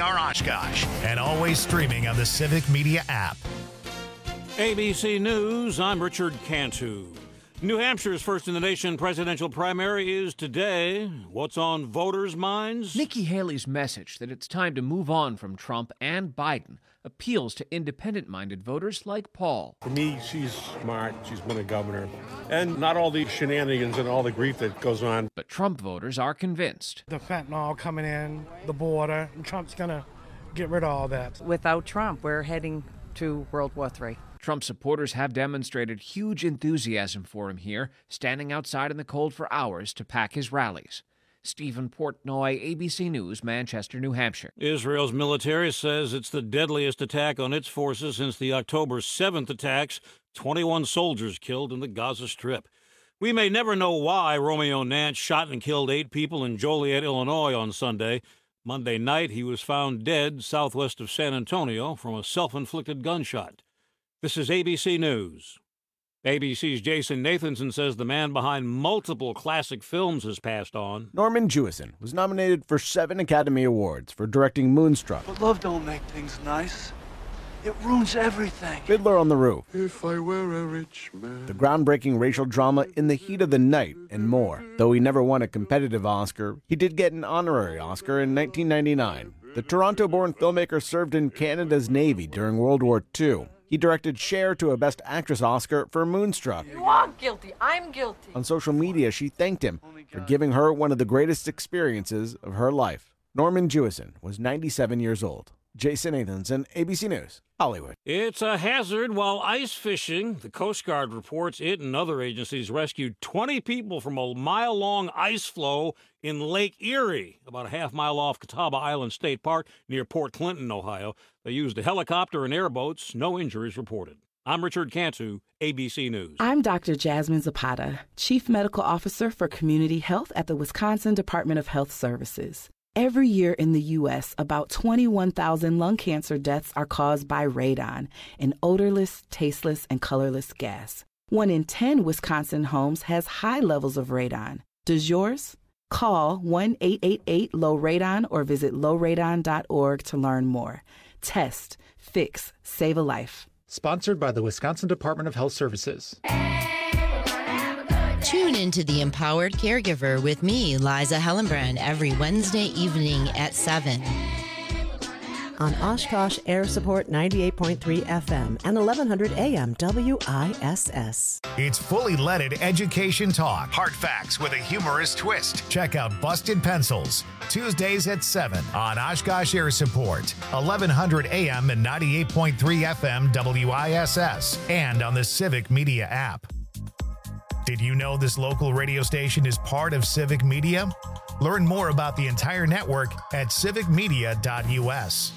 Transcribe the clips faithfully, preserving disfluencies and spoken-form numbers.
R Oshkosh, and always streaming on the Civic Media app. A B C News, I'm Richard Cantu. New Hampshire's first-in-the-nation presidential primary is today. What's on voters' minds? Nikki Haley's message that it's time to move on from Trump and Biden appeals to independent-minded voters like Paul. For me, she's smart. She's been a governor. And not all the shenanigans and all the grief that goes on. But Trump voters are convinced. The fentanyl coming in, the border, and Trump's going to get rid of all that. Without Trump, we're heading to World War Three. Trump supporters have demonstrated huge enthusiasm for him here, standing outside in the cold for hours to pack his rallies. Stephen Portnoy, A B C News, Manchester, New Hampshire. Israel's military says it's the deadliest attack on its forces since the October seventh attacks, twenty-one soldiers killed in the Gaza Strip. We may never know why Romeo Nance shot and killed eight people in Joliet, Illinois on Sunday. Monday night, he was found dead southwest of San Antonio from a self-inflicted gunshot. This is A B C News. A B C's Jason Nathanson says the man behind multiple classic films has passed on. Norman Jewison was nominated for seven Academy Awards for directing Moonstruck. But love don't make things nice. It ruins everything. Fiddler on the Roof. If I were a rich man. The groundbreaking racial drama In the Heat of the Night, and more. Though he never won a competitive Oscar, he did get an honorary Oscar in nineteen ninety-nine. The Toronto-born filmmaker served in Canada's Navy during World War Two. He directed Cher to a Best Actress Oscar for Moonstruck. You are guilty. I'm guilty. On social media, she thanked him for giving her one of the greatest experiences of her life. Norman Jewison was ninety-seven years old. Jason Nathanson, A B C News, Hollywood. It's a hazard while ice fishing. The Coast Guard reports it and other agencies rescued twenty people from a mile-long ice floe in Lake Erie, about a half mile off Catawba Island State Park near Port Clinton, Ohio. They used a helicopter and airboats. No injuries reported. I'm Richard Cantu, A B C News. I'm Doctor Jasmine Zapata, Chief Medical Officer for Community Health at the Wisconsin Department of Health Services. Every year in the U S, about twenty-one thousand lung cancer deaths are caused by radon, an odorless, tasteless, and colorless gas. One in ten Wisconsin homes has high levels of radon. Does yours? Call one eight eight eight low radon or visit low radon dot org to learn more. Test, fix, save a life. Sponsored by the Wisconsin Department of Health Services. Tune into The Empowered Caregiver with me, Liza Hellenbrand, every Wednesday evening at seven. On Oshkosh Air Support ninety-eight point three F M and eleven hundred A M W I S S. It's fully leaded education talk. Hard facts with a humorous twist. Check out Busted Pencils, Tuesdays at seven on Oshkosh Air Support, eleven hundred A M and ninety-eight point three F M W I S S, and on the Civic Media app. Did you know this local radio station is part of Civic Media? Learn more about the entire network at civic media dot U S.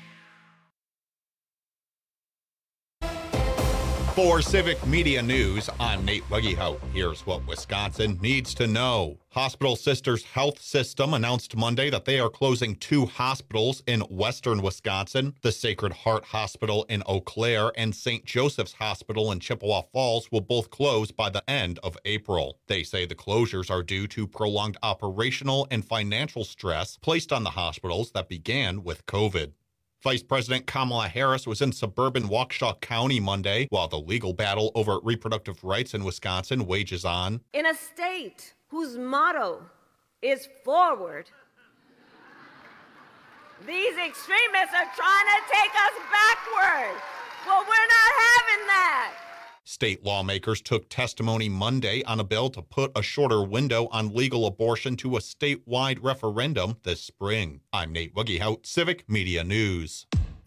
For Civic Media News, I'm Nate Buggyhout. Here's what Wisconsin needs to know. Hospital Sisters Health System announced Monday that they are closing two hospitals in western Wisconsin. The Sacred Heart Hospital in Eau Claire and Saint Joseph's Hospital in Chippewa Falls will both close by the end of April. They say the closures are due to prolonged operational and financial stress placed on the hospitals that began with COVID. Vice President Kamala Harris was in suburban Waukesha County Monday while the legal battle over reproductive rights in Wisconsin wages on. In a state whose motto is forward, these extremists are trying to take us backward. Well, we're not having that. State lawmakers took testimony Monday on a bill to put a shorter window on legal abortion to a statewide referendum this spring. I'm Nate Buggyhout, Civic Media News.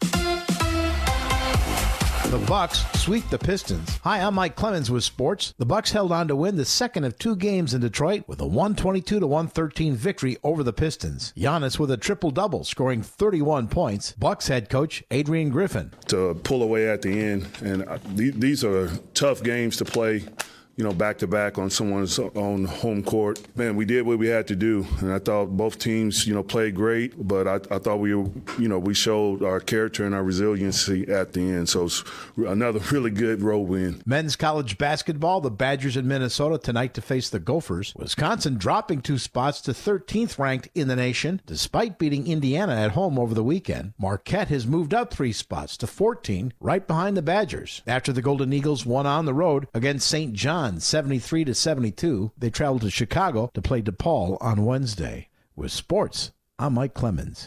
The Bucks sweep the Pistons. Hi, I'm Mike Clemens with sports. The Bucks held on to win the second of two games in Detroit with a one twenty-two to one thirteen victory over the Pistons. Giannis with a triple-double, scoring thirty-one points. Bucks head coach Adrian Griffin. To pull away at the end, and these are tough games to play. you know, back-to-back on someone's own home court. Man, we did what we had to do, and I thought both teams, you know, played great, but I, I thought we, you know, we showed our character and our resiliency at the end. So it's another really good road win. Men's college basketball, the Badgers in Minnesota tonight to face the Gophers. Wisconsin dropping two spots to thirteenth ranked in the nation, despite beating Indiana at home over the weekend. Marquette has moved up three spots to fourteen, right behind the Badgers. After the Golden Eagles won on the road against Saint John seventy-three to seventy-two, they traveled to Chicago to play DePaul on Wednesday. With sports, I'm Mike Clemens.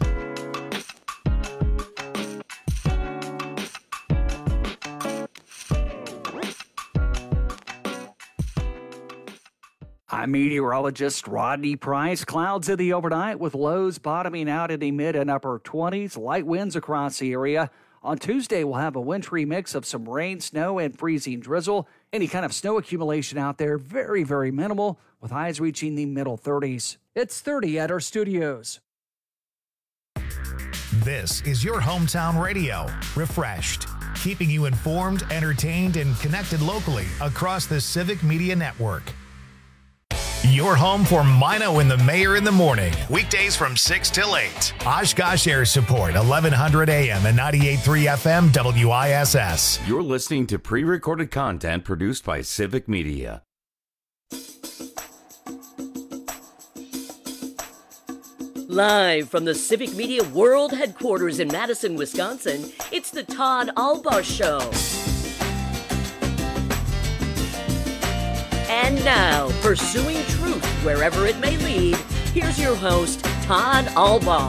I'm meteorologist Rodney Price. Clouds in the overnight with lows bottoming out in the mid and upper twenties. Light winds across the area. On Tuesday, we'll have a wintry mix of some rain, snow, and freezing drizzle. Any kind of snow accumulation out there, very, very minimal, with highs reaching the middle thirties. It's thirty at our studios. This is your hometown radio, Refreshed, keeping you informed, entertained, and connected locally across the Civic Media Network. Your home for Mino and the Mayor in the morning. Weekdays from six till eight. Oshkosh Air Support, eleven hundred A M and ninety-eight point three F M W I S S. You're listening to pre-recorded content produced by Civic Media. Live from the Civic Media World Headquarters in Madison, Wisconsin, it's the Todd Albaugh Show. And now, pursuing truth wherever it may lead, here's your host, Todd Albaugh.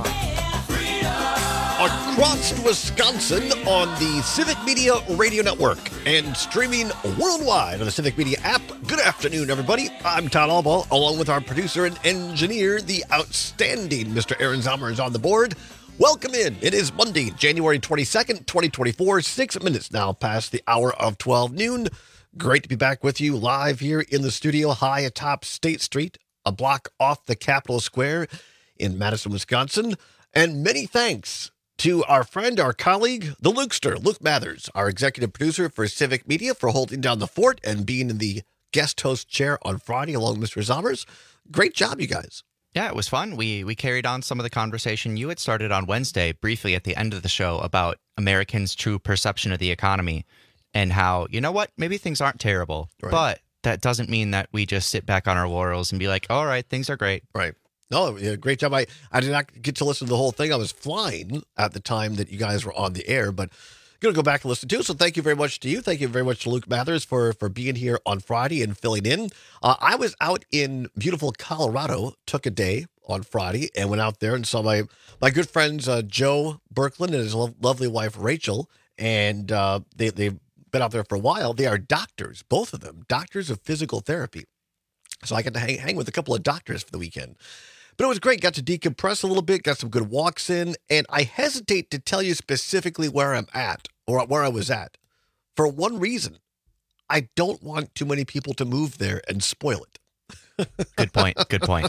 Across Wisconsin on the Civic Media Radio Network and streaming worldwide on the Civic Media app. Good afternoon, everybody. I'm Todd Albaugh, along with our producer and engineer, the outstanding Mister Aaron Zommer is on the board. Welcome in. It is Monday, January twenty-second, twenty twenty-four, six minutes now past the hour of twelve noon. Great to be back with you live here in the studio high atop State Street, a block off the Capitol Square in Madison, Wisconsin. And many thanks to our friend, our colleague, the Lukester, Luke Mathers, our executive producer for Civic Media, for holding down the fort and being in the guest host chair on Friday along with Mister Zommers. Great job, you guys. Yeah, it was fun. We we carried on some of the conversation you had started on Wednesday briefly at the end of the show about Americans' true perception of the economy. And how, you know what, maybe things aren't terrible, right. But that doesn't mean that we just sit back on our laurels and be like, all right, things are great. Right. No, yeah, great job. I, I did not get to listen to the whole thing. I was flying at the time that you guys were on the air, but I'm going to go back and listen to. So thank you very much to you. Thank you very much to Luke Mathers for, for being here on Friday and filling in. Uh, I was out in beautiful Colorado, took a day on Friday and went out there and saw my, my good friends, uh, Joe Berkland and his lo- lovely wife, Rachel. And uh, they, they been out there for a while. They are doctors, both of them, doctors of physical therapy. So I got to hang, hang with a couple of doctors for the weekend. But it was great. Got to decompress a little bit, got some good walks in, and I hesitate to tell you specifically where I'm at or where I was at for one reason. I don't want too many people to move there and spoil it. Good point. Good point.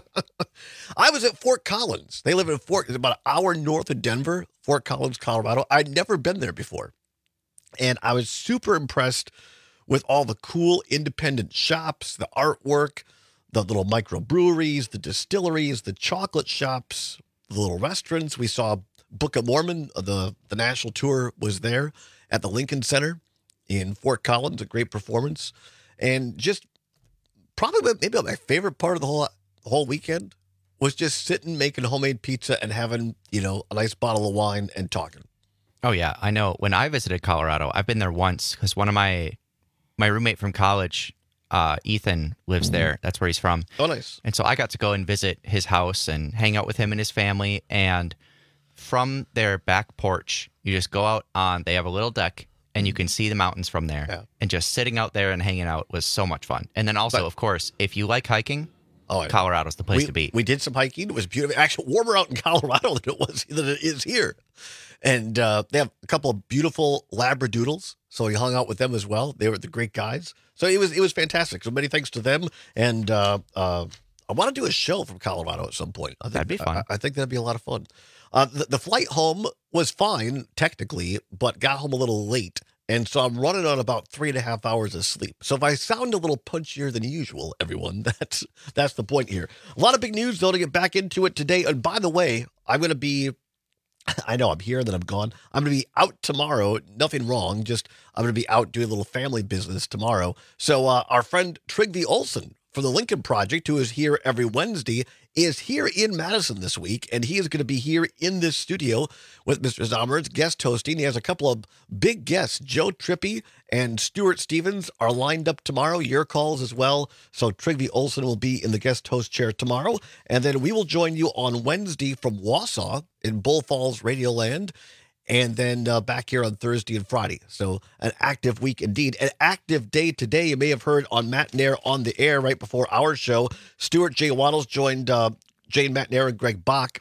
I was at Fort Collins. They live in Fort, it's about an hour north of Denver, Fort Collins, Colorado. I'd never been there before. And I was super impressed with all the cool independent shops, the artwork, the little microbreweries, the distilleries, the chocolate shops, the little restaurants. We saw Book of Mormon. The, the national tour was there at the Lincoln Center in Fort Collins, a great performance. And just probably maybe my favorite part of the whole, whole weekend was just sitting, making homemade pizza and having, you know, a nice bottle of wine and talking. Oh, yeah. I know. When I visited Colorado, I've been there once because one of my my roommate from college, uh, Ethan, lives there. That's where he's from. Oh, nice. And so I got to go and visit his house and hang out with him and his family. And from their back porch, you just go out on, they have a little deck and you can see the mountains from there. Yeah. And just sitting out there and hanging out was so much fun. And then also, but, of course, if you like hiking, oh, Colorado's the place we, to be. We did some hiking. It was beautiful. Actually, warmer out in Colorado than it was than it is here. And uh, they have a couple of beautiful Labradoodles, so we hung out with them as well. They were the great guys. So it was it was fantastic. So many thanks to them. And uh, uh, I want to do a show from Colorado at some point. I think, that'd be fun. I, I think that'd be a lot of fun. Uh, the, the flight home was fine, technically, but got home a little late. And so I'm running on about three and a half hours of sleep. So if I sound a little punchier than usual, everyone, that's that's the point here. A lot of big news, though, to get back into it today. And by the way, I'm going to be, I know I'm here, then I'm gone. I'm going to be out tomorrow. Nothing wrong. Just I'm going to be out doing a little family business tomorrow. So uh, our friend Trygve Olsen from the Lincoln Project, who is here every Wednesday, is here in Madison this week, and he is going to be here in this studio with Mister Zomer's guest hosting. He has a couple of big guests. Joe Trippi and Stuart Stevens are lined up tomorrow. Your calls as well. So Trygve Olsen will be in the guest host chair tomorrow, and then we will join you on Wednesday from Wausau in Bull Falls, Radioland, and then uh, back here on Thursday and Friday. So an active week indeed. An active day today. You may have heard on Matt Nair on the air right before our show. Stuart J. Waddles joined uh, Jane Matt Nair and Greg Bach.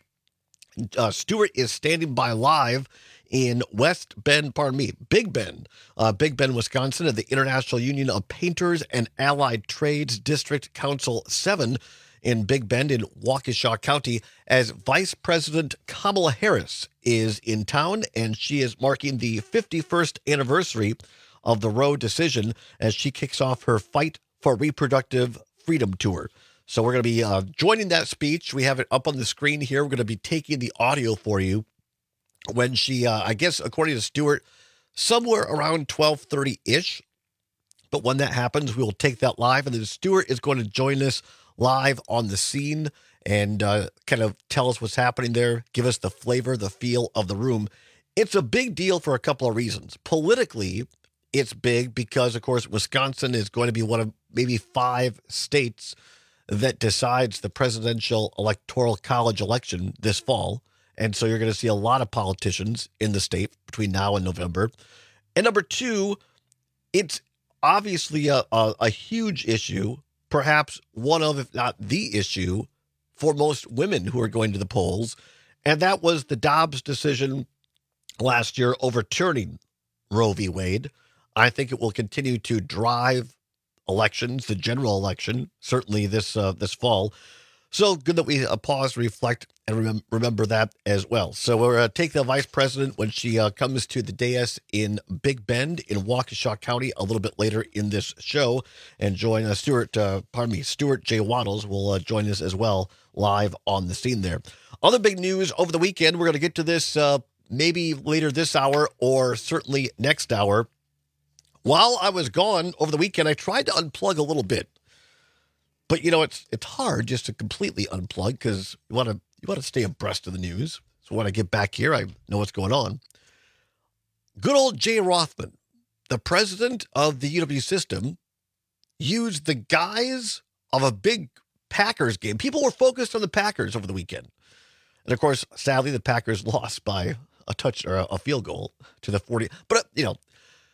Uh, Stuart is standing by live in West Bend, pardon me, Big Bend, uh, Big Bend, Wisconsin, at the International Union of Painters and Allied Trades District Council seven in Big Bend in Waukesha County, as Vice President Kamala Harris is in town, and she is marking the fifty-first anniversary of the Roe decision as she kicks off her Fight for Reproductive Freedom tour. So we're going to be uh, joining that speech. We have it up on the screen here. We're going to be taking the audio for you when she, uh, I guess, according to Stuart, somewhere around twelve thirty-ish. But when that happens, we will take that live, and then Stuart is going to join us live on the scene and uh, kind of tell us what's happening there, give us the flavor, the feel of the room. It's a big deal for a couple of reasons. Politically, it's big because, of course, Wisconsin is going to be one of maybe five states that decides the presidential electoral college election this fall. And so you're going to see a lot of politicians in the state between now and November. And number two, it's obviously a, a, a huge issue, perhaps one of, if not the issue, for most women who are going to the polls. And that was the Dobbs decision last year overturning Roe v. Wade. I think it will continue to drive elections, the general election, certainly this uh, this fall. So good that we uh, pause, reflect, and remem- remember that as well. So we're going to take the vice president when she uh, comes to the dais in Big Bend in Waukesha County a little bit later in this show, and join uh, Stuart, uh, pardon me, Stuart J. Waddles will uh, join us as well live on the scene there. Other big news over the weekend, we're going to get to this uh, maybe later this hour or certainly next hour. While I was gone over the weekend, I tried to unplug a little bit. But, you know, it's it's hard just to completely unplug because you want to you want to stay abreast of the news. So when I get back here, I know what's going on. Good old Jay Rothman, the president of the U W system, used the guise of a big Packers game. People were focused on the Packers over the weekend. And, of course, sadly, the Packers lost by a touch or a field goal to the forty. But, you know,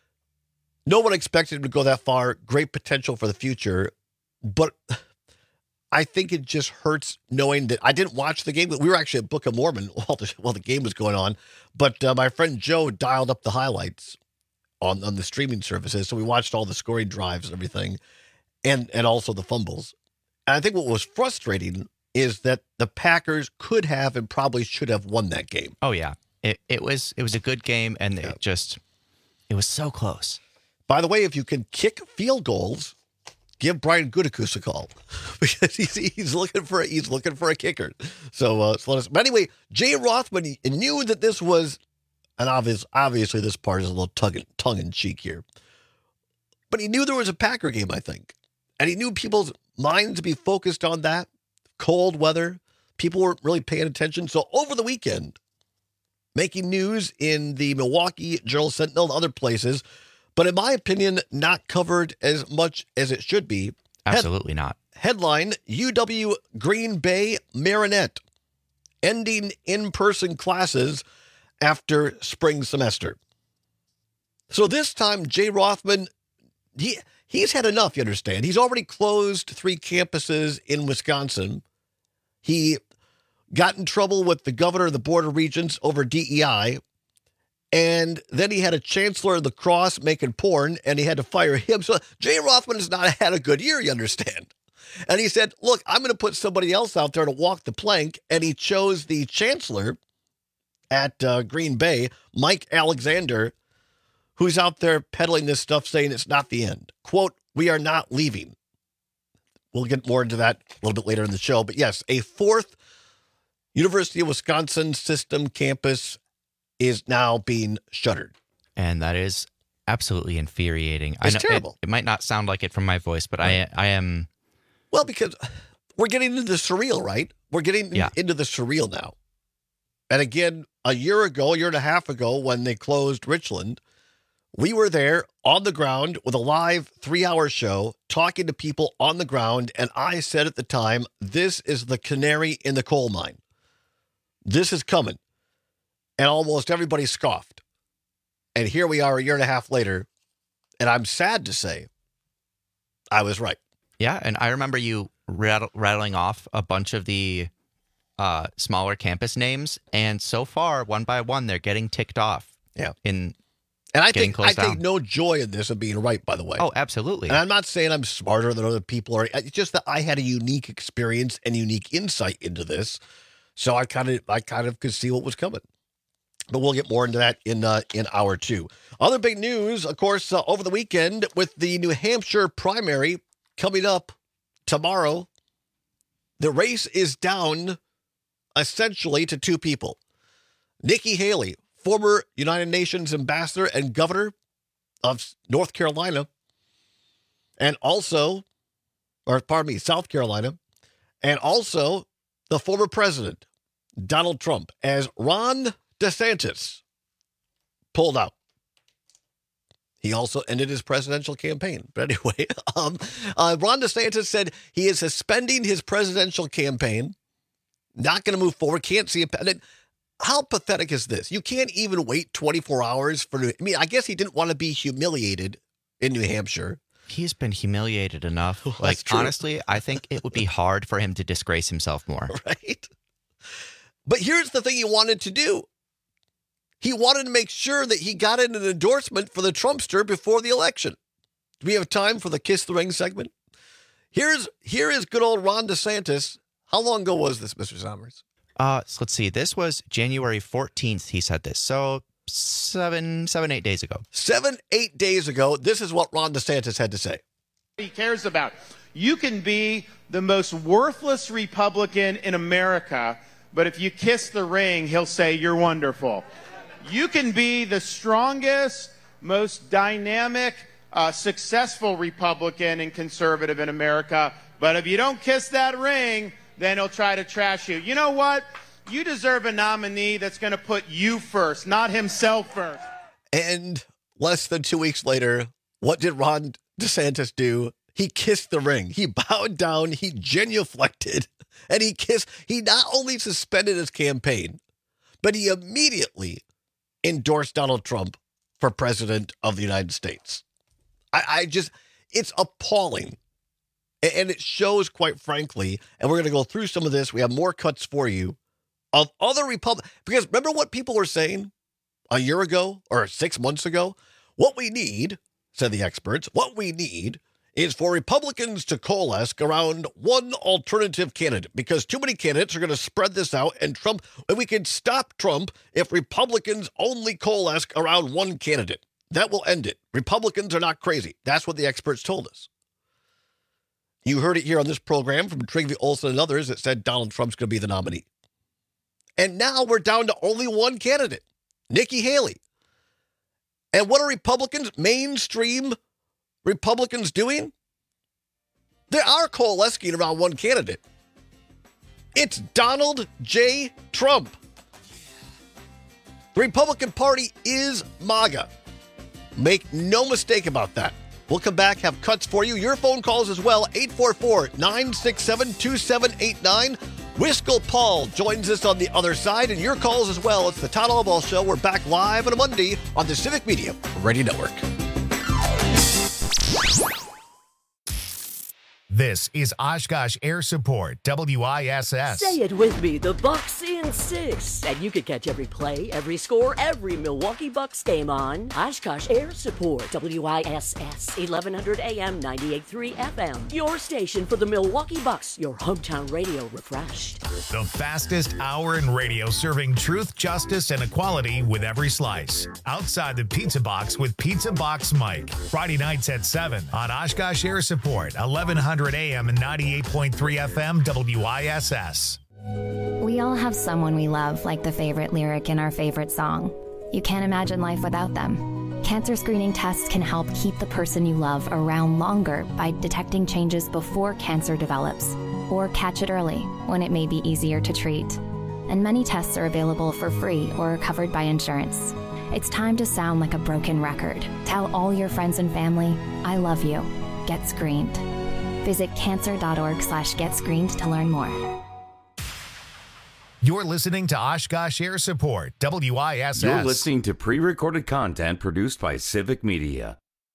no one expected him to go that far. Great potential for the future. But I think it just hurts knowing that I didn't watch the game. We were actually at Book of Mormon while the, while the game was going on. But uh, my friend Joe dialed up the highlights on, on the streaming services. So we watched all the scoring drives and everything, and, and also the fumbles. And I think what was frustrating is that the Packers could have and probably should have won that game. Oh, yeah. It it was it was a good game, and yeah. it just, it was so close. By the way, if you can kick field goals, give Brian Gutekunst a call because he's he's looking for a, he's looking for a kicker. So, uh, so let us. But anyway, Jay Rothman knew that this was, and obvious obviously this part is a little tongue tongue in cheek here, but he knew there was a Packer game, I think, and he knew people's minds to be focused on that. Cold weather, people weren't really paying attention. So over the weekend, making news in the Milwaukee Journal Sentinel and other places. But in my opinion, not covered as much as it should be. Absolutely not. Headline, U W Green Bay Marinette ending in-person classes after spring semester. So this time, Jay Rothman, he, he's had enough, you understand. He's already closed three campuses in Wisconsin. He got in trouble with the governor of the Board of Regents over D E I. And then he had a chancellor of lacrosse making porn, and he had to fire him. So Jay Rothman has not had a good year, you understand. And he said, look, I'm going to put somebody else out there to walk the plank. And he chose the chancellor at uh, Green Bay, Mike Alexander, who's out there peddling this stuff saying it's not the end. Quote, we are not leaving. We'll get more into that a little bit later in the show. But yes, a fourth University of Wisconsin system campus is now being shuttered. And that is absolutely infuriating. It's I know terrible. It, it might not sound like it from my voice, but right. I I am... Well, because we're getting into the surreal, right? We're getting yeah. into the surreal now. And again, a year ago, a year and a half ago, when they closed Richland, we were there on the ground with a live three-hour show talking to people on the ground, and I said at the time, this is the canary in the coal mine. This is coming. And almost everybody scoffed. And here we are a year and a half later, and I'm sad to say I was right. Yeah, and I remember you rattle, rattling off a bunch of the uh, smaller campus names, and so far, one by one, they're getting ticked off. Yeah. In And I getting think I closed take down. no joy in this of being right, by the way. Oh, absolutely. And I'm not saying I'm smarter than other people, or it's just that I had a unique experience and unique insight into this, so I kind of I kind of could see what was coming. But we'll get more into that in uh, in hour two. Other big news, of course, uh, over the weekend with the New Hampshire primary coming up tomorrow. The race is down essentially to two people. Nikki Haley, former United Nations ambassador and governor of North Carolina, and also, or pardon me, South Carolina, and also the former president, Donald Trump, as Ron DeSantis pulled out. He also ended his presidential campaign. But anyway, um, uh, Ron DeSantis said he is suspending his presidential campaign, not going to move forward, can't see a... How pathetic is this? You can't even wait twenty-four hours for... I mean, I guess he didn't want to be humiliated in New Hampshire. He's been humiliated enough. Well, like, true. honestly, I think it would be hard for him to disgrace himself more. Right? But here's the thing he wanted to do. He wanted to make sure that he got in an endorsement for the Trumpster before the election. Do we have time for the Kiss the Ring segment? Here's here is good old Ron DeSantis. How long ago was this, Mister Sommers? Uh, so let's see. This was January fourteenth. He said this. So seven, seven, eight days ago. Seven, eight days ago. This is what Ron DeSantis had to say. He cares about. You can be the most worthless Republican in America, but if you kiss the ring, he'll say you're wonderful. You can be the strongest, most dynamic, uh, successful Republican and conservative in America, but if you don't kiss that ring, then he'll try to trash you. You know what? You deserve a nominee that's going to put you first, not himself first. And less than two weeks later, what did Ron DeSantis do? He kissed the ring. He bowed down, he genuflected, and he kissed. He not only suspended his campaign, but he immediately endorsed Donald Trump for president of the United States. I, I just, it's appalling. And it shows, quite frankly, and we're going to go through some of this. We have more cuts for you of other Republicans. Because remember what people were saying a year ago or six months ago? What we need, said the experts, what we need is for Republicans to coalesce around one alternative candidate, because too many candidates are going to spread this out, and Trump, and we can stop Trump if Republicans only coalesce around one candidate. That will end it. Republicans are not crazy. That's what the experts told us. You heard it here on this program from Trygve Olsen and others that said Donald Trump's going to be the nominee. And now we're down to only one candidate, Nikki Haley. And what are Republicans, mainstream Republicans doing? They are coalescing around one candidate. It's Donald J. Trump. The Republican Party is MAGA. Make no mistake about that. We'll come back, have cuts for you. Your phone calls as well, eight four four, nine six seven, two seven eight nine. Wiskel Paul joins us on the other side, and your calls as well. It's the Todd Allball Show. We're back live on a Monday on the Civic Media Radio Network. This is Oshkosh Air Support, W I S S. Say it with me. The Bucks in and six. And you can catch every play, every score, every Milwaukee Bucks game on Oshkosh Air Support. W I S S, eleven hundred A M, ninety-eight point three F M. Your station for the Milwaukee Bucks. Your hometown radio refreshed. The fastest hour in radio, serving truth, justice, and equality with every slice. Outside the Pizza Box with Pizza Box Mike. Friday nights at seven on Oshkosh Air Support, eleven hundred A M and ninety-eight point three F M W I S S. We all have someone we love, like the favorite lyric in our favorite song. You can't imagine life without them. Cancer screening tests can help keep the person you love around longer by detecting changes before cancer develops, or catch it early when it may be easier to treat. And many tests are available for free or are covered by insurance. It's time to sound like a broken record. Tell all your friends and family, I love you. Get screened. Visit cancer.org slash get screened to learn more. You're listening to Oshkosh Air Support, W I S S. You're listening to pre-recorded content produced by Civic Media.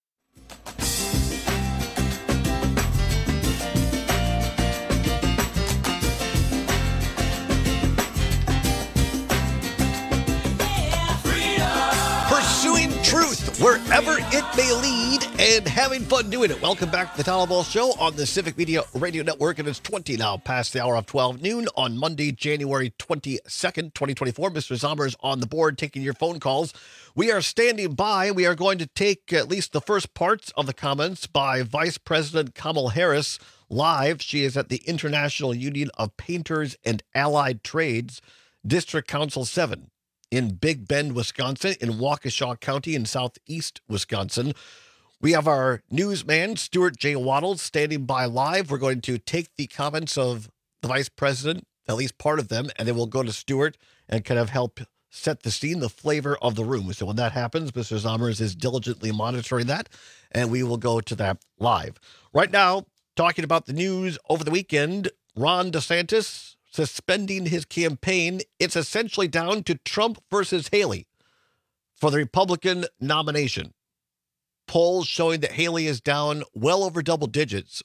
Pursuing truth wherever it may lead and having fun doing it. Welcome back to the Town Hall Ball Show on the Civic Media Radio Network. And it's twenty now past the hour of twelve noon on Monday, January twenty-second, twenty twenty-four. Mister Zommers on the board taking your phone calls. We are standing by. We are going to take at least the first parts of the comments by Vice President Kamala Harris live. She is at the International Union of Painters and Allied Trades, District Council seven. In Big Bend, Wisconsin, in Waukesha County in southeast Wisconsin. We have our newsman, Stuart J. Waddles, standing by live. We're going to take the comments of the vice president, at least part of them, and then we'll go to Stuart and kind of help set the scene, the flavor of the room. So when that happens, Mister Zommers is diligently monitoring that, and we will go to that live. Right now, talking about the news over the weekend, Ron DeSantis suspending his campaign. It's essentially down to Trump versus Haley for the Republican nomination. Polls showing that Haley is down well over double digits.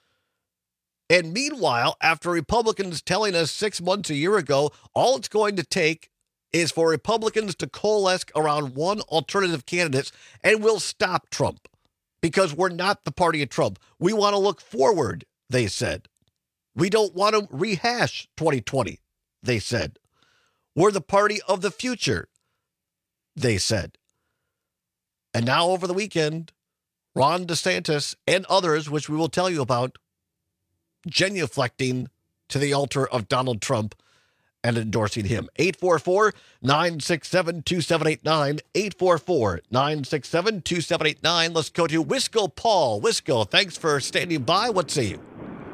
And meanwhile, after Republicans telling us six months a year ago, all it's going to take is for Republicans to coalesce around one alternative candidate and we'll stop Trump because we're not the party of Trump. We want to look forward, they said. We don't want to rehash twenty twenty, they said. We're the party of the future, they said. And now over the weekend, Ron DeSantis and others, which we will tell you about, genuflecting to the altar of Donald Trump and endorsing him. eight four four, nine six seven, two seven eight nine, eight four four, nine six seven, two seven eight nine. Let's go to Wisco Paul. Wisco, thanks for standing by. What say you?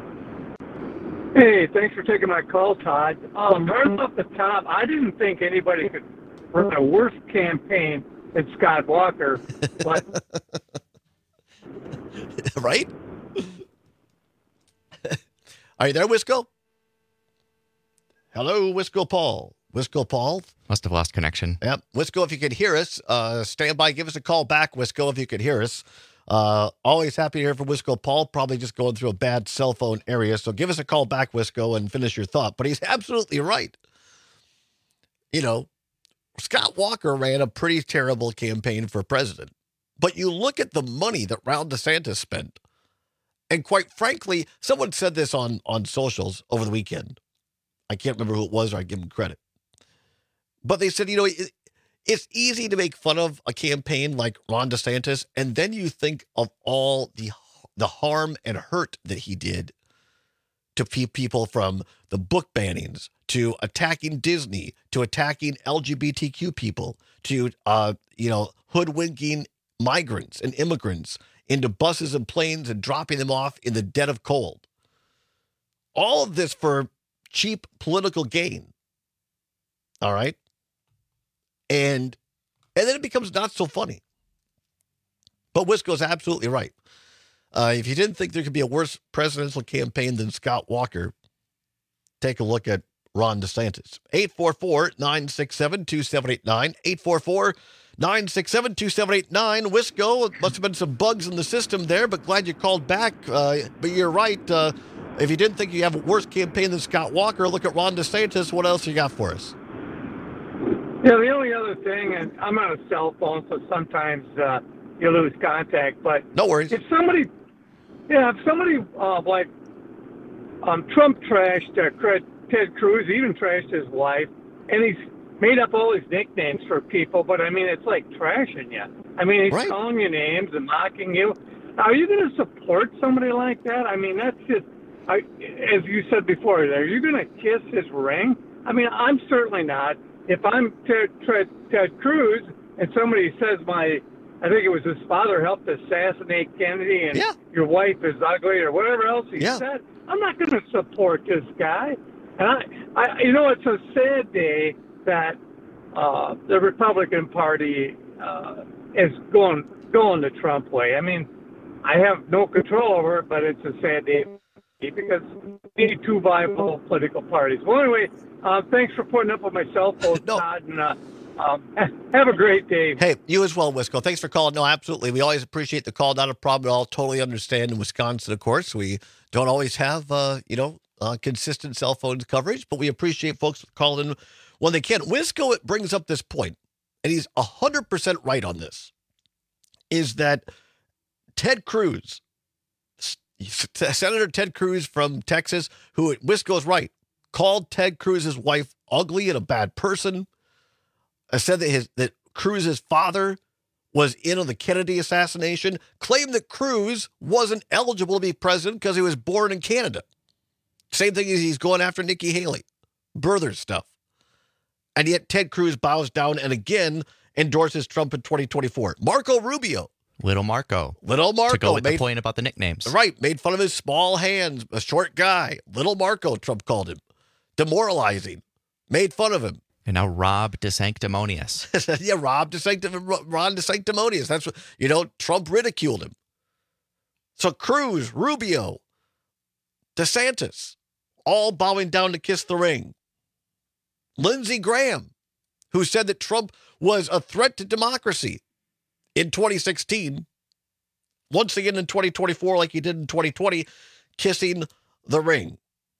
Hey, thanks for taking my call, Todd. Um, right off the top, I didn't think anybody could run a worse campaign than Scott Walker. But right? Are you there, Wisco? Hello, Wisco Paul. Wisco Paul? Must have lost connection. Yep. Wisco, if you could hear us, uh, stand by. Give us a call back, Wisco, if you could hear us. Uh, always happy to hear from Wisco Paul, probably just going through a bad cell phone area. So give us a call back, Wisco, and finish your thought. But he's absolutely right. You know, Scott Walker ran a pretty terrible campaign for president. But you look at the money that Ron DeSantis spent. And quite frankly, someone said this on, on socials over the weekend. I can't remember who it was, or I give him credit. But they said, you know, it, it's easy to make fun of a campaign like Ron DeSantis, and then you think of all the the harm and hurt that he did to people, from the book bannings to attacking Disney to attacking L G B T Q people to uh, you know hoodwinking migrants and immigrants into buses and planes and dropping them off in the dead of cold. All of this for cheap political gain. All right. And and then it becomes not so funny. But Wisco's absolutely right. Uh, if you didn't think there could be a worse presidential campaign than Scott Walker, take a look at Ron DeSantis. eight four four, nine six seven, two seven eight nine. eight four four, nine six seven, two seven eight nine. Wisco, must have been some bugs in the system there, but glad you called back. Uh, but you're right. Uh, If you didn't think you have a worse campaign than Scott Walker, look at Ron DeSantis. What else you got for us? Yeah, the only other thing, and I'm on a cell phone, so sometimes uh, you lose contact. But no worries. If somebody, yeah, if somebody uh, like um, Trump trashed uh, Ted Cruz, even trashed his wife, and he's made up all these nicknames for people. But I mean, it's like trashing you. I mean, he's right. calling you names and mocking you. Are you going to support somebody like that? I mean, that's just, I, as you said before, are you going to kiss his ring? I mean, I'm certainly not. If I'm Ted, Ted, Ted Cruz and somebody says my, I think it was his father helped assassinate Kennedy and yeah. your wife is ugly or whatever else he yeah. said, I'm not going to support this guy. And I, I, you know, it's a sad day that uh, the Republican Party uh, is going going the Trump way. I mean, I have no control over it, but it's a sad day because we need two viable political parties. Well, anyway, uh, thanks for putting up with my cell phone, no. Todd, and uh, um, have a great day. Hey, you as well, Wisco. Thanks for calling. No, absolutely. We always appreciate the call. Not a problem at all. Totally understand. In Wisconsin, of course, we don't always have, uh, you know, uh, consistent cell phone coverage, but we appreciate folks calling in when they can. Wisco, it brings up this point, and he's one hundred percent right on this, is that Ted Cruz, Senator Ted Cruz from Texas, who Wisco's right, called Ted Cruz's wife ugly and a bad person. I said that his that Cruz's father was in on the Kennedy assassination, claimed that Cruz wasn't eligible to be president because he was born in Canada. Same thing as he's going after Nikki Haley, birther stuff. And yet Ted Cruz bows down and again endorses Trump in twenty twenty-four. Marco Rubio. Little Marco. Little Marco. To go with made, the point about the nicknames. Right. Made fun of his small hands, a short guy. Little Marco, Trump called him. Demoralizing. Made fun of him. And now Rob DeSanctimonious. yeah, Rob DeSanctimonious. Ron DeSanctimonious. That's what, you know, Trump ridiculed him. So Cruz, Rubio, DeSantis, all bowing down to kiss the ring. Lindsey Graham, who said that Trump was a threat to democracy in twenty sixteen, once again in twenty twenty-four, like he did in twenty twenty, kissing the ring.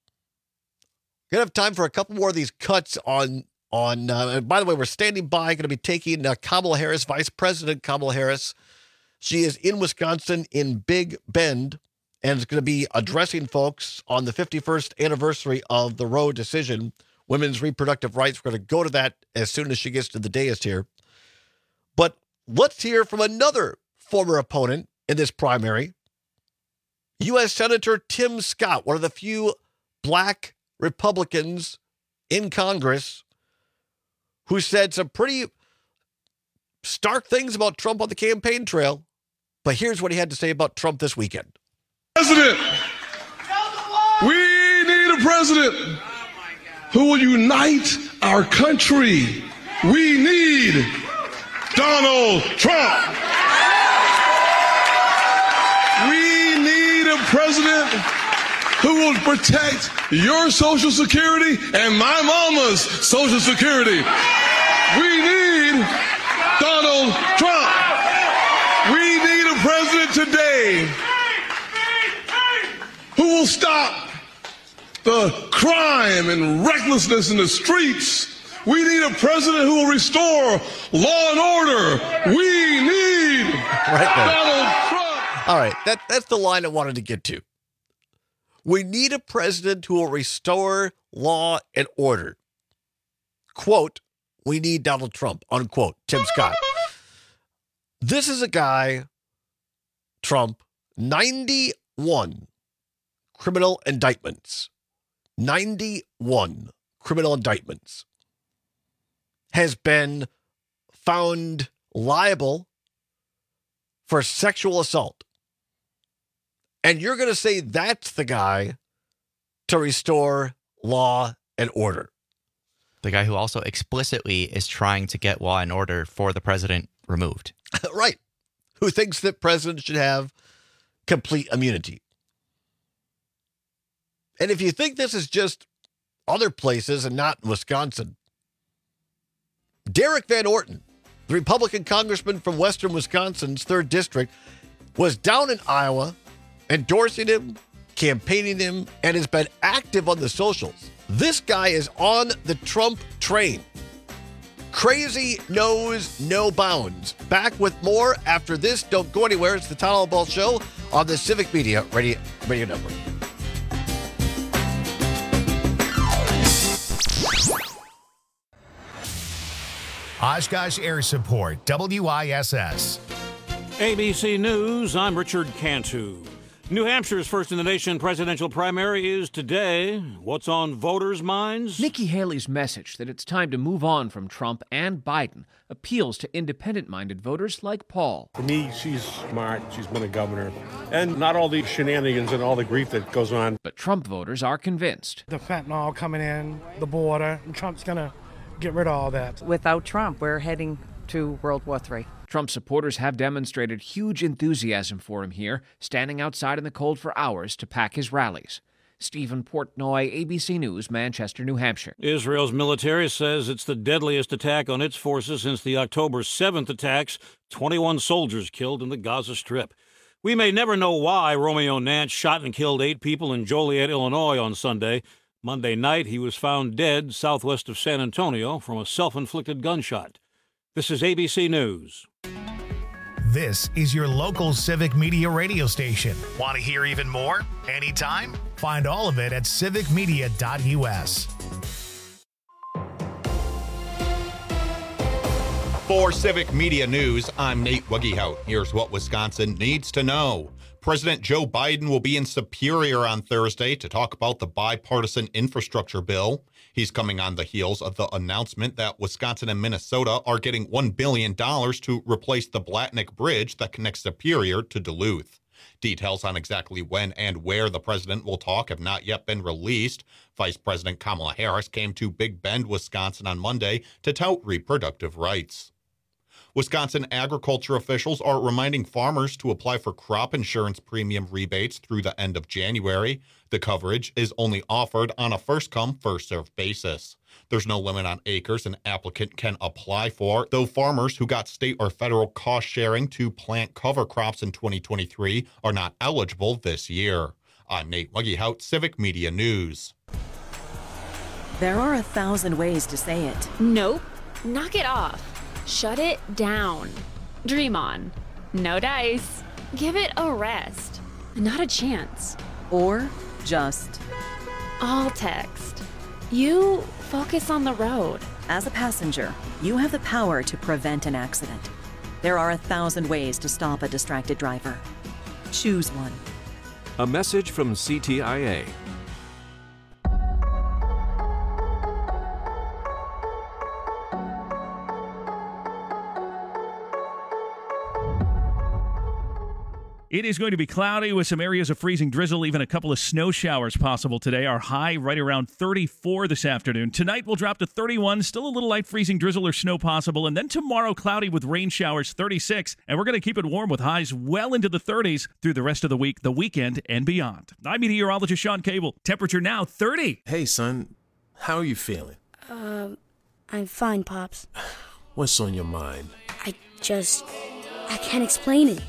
Gonna have time for a couple more of these cuts on, on uh, by the way, we're standing by, going to be taking uh, Kamala Harris, Vice President Kamala Harris. She is in Wisconsin in Big Bend and is going to be addressing folks on the fifty-first anniversary of the Roe decision, women's reproductive rights. We're going to go to that as soon as she gets to the dais here. But let's hear from another former opponent in this primary, U S Senator Tim Scott, one of the few black Republicans in Congress who said some pretty stark things about Trump on the campaign trail. But here's what he had to say about Trump this weekend. President, we need a president who will unite our country. We need Donald Trump. We need a president who will protect your Social Security and my mama's Social Security. We need Donald Trump. We need a president today who will stop the crime and recklessness in the streets. We need a president who will restore law and order. We need right Donald Trump. All right, that, that's the line I wanted to get to. We need a president who will restore law and order. Quote, we need Donald Trump, unquote, Tim Scott. This is a guy, Trump, ninety-one criminal indictments. ninety-one criminal indictments. Has been found liable for sexual assault. And you're going to say that's the guy to restore law and order. The guy who also explicitly is trying to get law and order for the president removed. Right. Who thinks that presidents should have complete immunity. And if you think this is just other places and not Wisconsin, Derek Van Orton, the Republican congressman from Western Wisconsin's third district, was down in Iowa endorsing him campaigning him, and has been active on the socials. This guy is on the Trump train. Crazy knows no bounds. Back with more after this. Don't go anywhere. It's the Todd Ball Show on the Civic Media Radio, Radio Network. Oshkosh Air Support, W I S S. A B C News, I'm Richard Cantu. New Hampshire's first in the nation presidential primary is today. What's on voters' minds? Nikki Haley's message that it's time to move on from Trump and Biden appeals to independent-minded voters like Paul. To me, she's smart. She's been a governor. And not all the shenanigans and all the grief that goes on. But Trump voters are convinced. The fentanyl coming in, the border, and Trump's going to get rid of all that. Without Trump, we're heading to World War Three. Trump supporters have demonstrated huge enthusiasm for him here, standing outside in the cold for hours to pack his rallies. Stephen Portnoy, A B C News, Manchester, New Hampshire. Israel's military says it's the deadliest attack on its forces since the October seventh attacks, twenty-one soldiers killed in the Gaza Strip. We may never know why Romeo Nance shot and killed eight people in Joliet, Illinois on Sunday. Monday night, he was found dead southwest of San Antonio from a self-inflicted gunshot. This is A B C News. This is your local Civic Media radio station. Want to hear even more? Anytime? Find all of it at civic media dot U S. For Civic Media News, I'm Nate Wuggehout. Here's what Wisconsin needs to know. President Joe Biden will be in Superior on Thursday to talk about the bipartisan infrastructure bill. He's coming on the heels of the announcement that Wisconsin and Minnesota are getting one billion dollars to replace the Blatnick Bridge that connects Superior to Duluth. Details on exactly when and where the president will talk have not yet been released. Vice President Kamala Harris came to Big Bend, Wisconsin on Monday to tout reproductive rights. Wisconsin agriculture officials are reminding farmers to apply for crop insurance premium rebates through the end of January. The coverage is only offered on a first-come, first-served basis. There's no limit on acres an applicant can apply for, though farmers who got state or federal cost sharing to plant cover crops in twenty twenty-three are not eligible this year. I'm Nate Wuggehout, Civic Media News. There are a thousand ways to say it. Nope. Knock it off. Shut it down. Dream on. No dice. Give it a rest. Not a chance. Or just all text. You focus on the road. As a passenger, you have the power to prevent an accident. There are a thousand ways to stop a distracted driver. Choose one. A message from C T I A. It is going to be cloudy with some areas of freezing drizzle, even a couple of snow showers possible today. Our high right around thirty-four this afternoon. Tonight we'll drop to thirty-one, still a little light freezing drizzle or snow possible. And then tomorrow cloudy with rain showers, thirty-six. And we're going to keep it warm with highs well into the thirties through the rest of the week, the weekend, and beyond. I'm meteorologist Sean Cable. Temperature now thirty. Hey, son. How are you feeling? Uh, I'm fine, Pops. What's on your mind? I just... I can't explain it.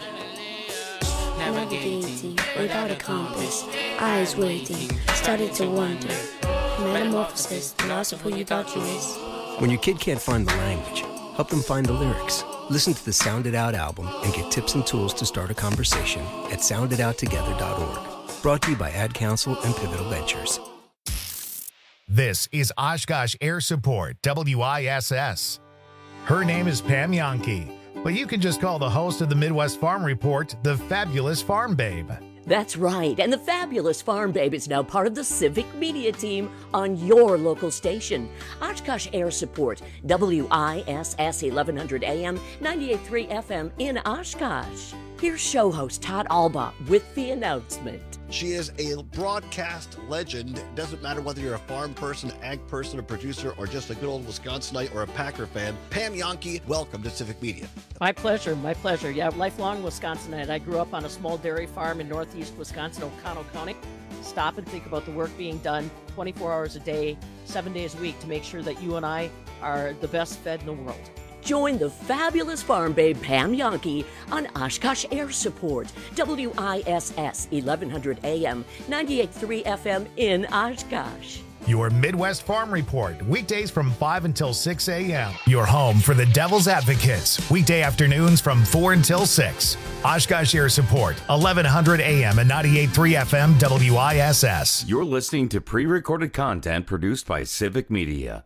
Navigating without a compass, eyes waiting, started to wonder. Metamorphosis, the loss of who you thought you was. When your kid can't find the language, help them find the lyrics. Listen to the Sound It Out album and get tips and tools to start a conversation at sound it out together dot org. Brought to you by Ad Council and Pivotal Ventures. This is Oshkosh Air Support, W I S S. Her name is Pam Yankee, but you can just call the host of the Midwest Farm Report the Fabulous Farm Babe. That's right, and the Fabulous Farm Babe is now part of the Civic Media team on your local station. Oshkosh Air Support, W I S S eleven hundred A M, ninety-eight point three F M in Oshkosh. Here's show host Todd Alba with the announcement. She is a broadcast legend. It doesn't matter whether you're a farm person, ag person, a producer, or just a good old Wisconsinite or a Packer fan. Pam Yankee, welcome to Civic Media. My pleasure, my pleasure. Yeah, lifelong Wisconsinite. I grew up on a small dairy farm in northeast Wisconsin, O'Connell County. Stop and think about the work being done twenty-four hours a day, seven days a week to make sure that you and I are the best fed in the world. Join the fabulous farm babe Pam Yankee on Oshkosh Air Support, W I S S eleven hundred A M, ninety-eight point three F M in Oshkosh. Your Midwest Farm Report, weekdays from five until six a.m. Your home for the Devil's Advocates, weekday afternoons from four until six. Oshkosh Air Support, eleven hundred A M and ninety-eight point three F M W I S S. You're listening to pre-recorded content produced by Civic Media.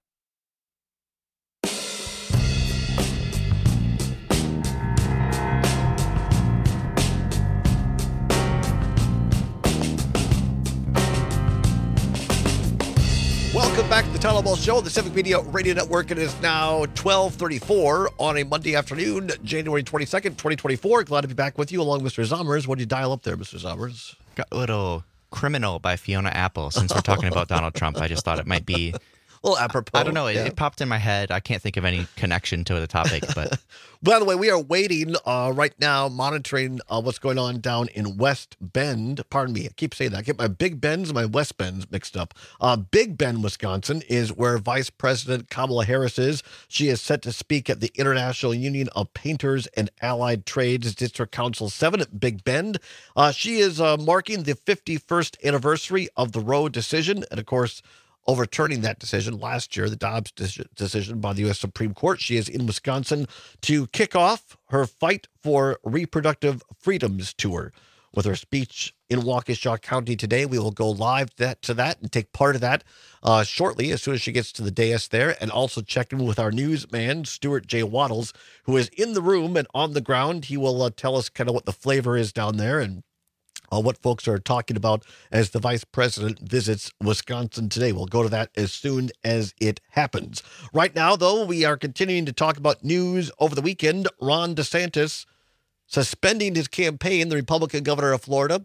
Welcome back to the Tyler Ball Show, the Civic Media Radio Network. It is now twelve thirty-four on a Monday afternoon, January twenty-second, twenty twenty-four. Glad to be back with you along with Mister Zommers. What did you dial up there, Mister Zommers? Got a little Criminal by Fiona Apple. Since we're talking about Donald Trump, I just thought it might be a little apropos. I don't know. It, yeah. it popped in my head. I can't think of any connection to the topic, but by the way, we are waiting uh, right now, monitoring uh, what's going on down in West Bend. Pardon me, I keep saying that. I get my Big Bends and my West Bends mixed up. Uh, Big Bend, Wisconsin, is where Vice President Kamala Harris is. She is set to speak at the International Union of Painters and Allied Trades District Council seven at Big Bend. Uh, she is uh, marking the fifty-first anniversary of the Roe decision, and of course, overturning that decision last year, the Dobbs decision by the U S Supreme Court. She is in Wisconsin to kick off her Fight for Reproductive Freedoms tour. With her speech in Waukesha County today, we will go live to that, to that and take part of that uh, shortly as soon as she gets to the dais there, and also check in with our newsman, Stuart J. Waddles, who is in the room and on the ground. He will uh, tell us kind of what the flavor is down there and Uh, what folks are talking about as the vice president visits Wisconsin today. We'll go to that as soon as it happens. Right now, though, we are continuing to talk about news over the weekend. Ron DeSantis suspending his campaign, the Republican governor of Florida,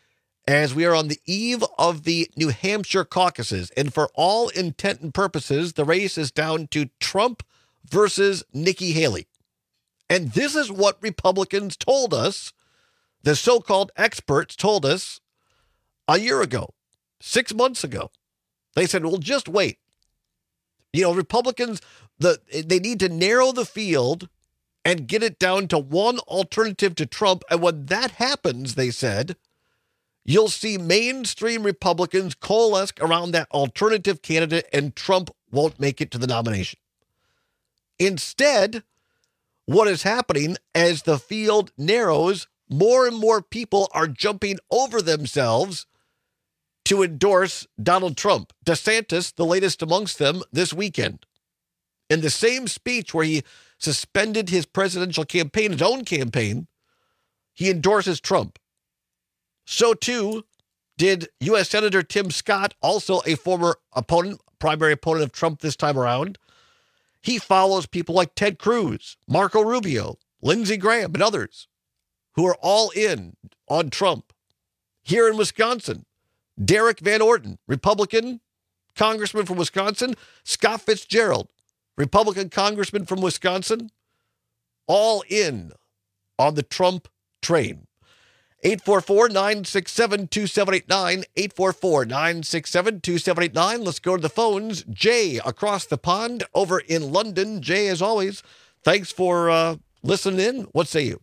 as we are on the eve of the New Hampshire caucuses. And for all intent and purposes, the race is down to Trump versus Nikki Haley. And this is what Republicans told us. The so-called experts told us a year ago, six months ago. They said, well, just wait. You know, Republicans, the they need to narrow the field and get it down to one alternative to Trump. And when that happens, they said, you'll see mainstream Republicans coalesce around that alternative candidate and Trump won't make it to the nomination. Instead, what is happening as the field narrows, more and more people are jumping over themselves to endorse Donald Trump. DeSantis, the latest amongst them this weekend. In the same speech where he suspended his presidential campaign, his own campaign, he endorses Trump. So too did U S Senator Tim Scott, also a former opponent, primary opponent of Trump this time around. He follows people like Ted Cruz, Marco Rubio, Lindsey Graham, and others who are all in on Trump. Here in Wisconsin, Derek Van Orton, Republican congressman from Wisconsin, Scott Fitzgerald, Republican congressman from Wisconsin, all in on the Trump train. eight four four, nine six seven, two seven eight nine, eight four four, nine six seven, two seven eight nine. Let's go to the phones. Jay across the pond over in London. Jay, as always, thanks for uh, listening in. What say you?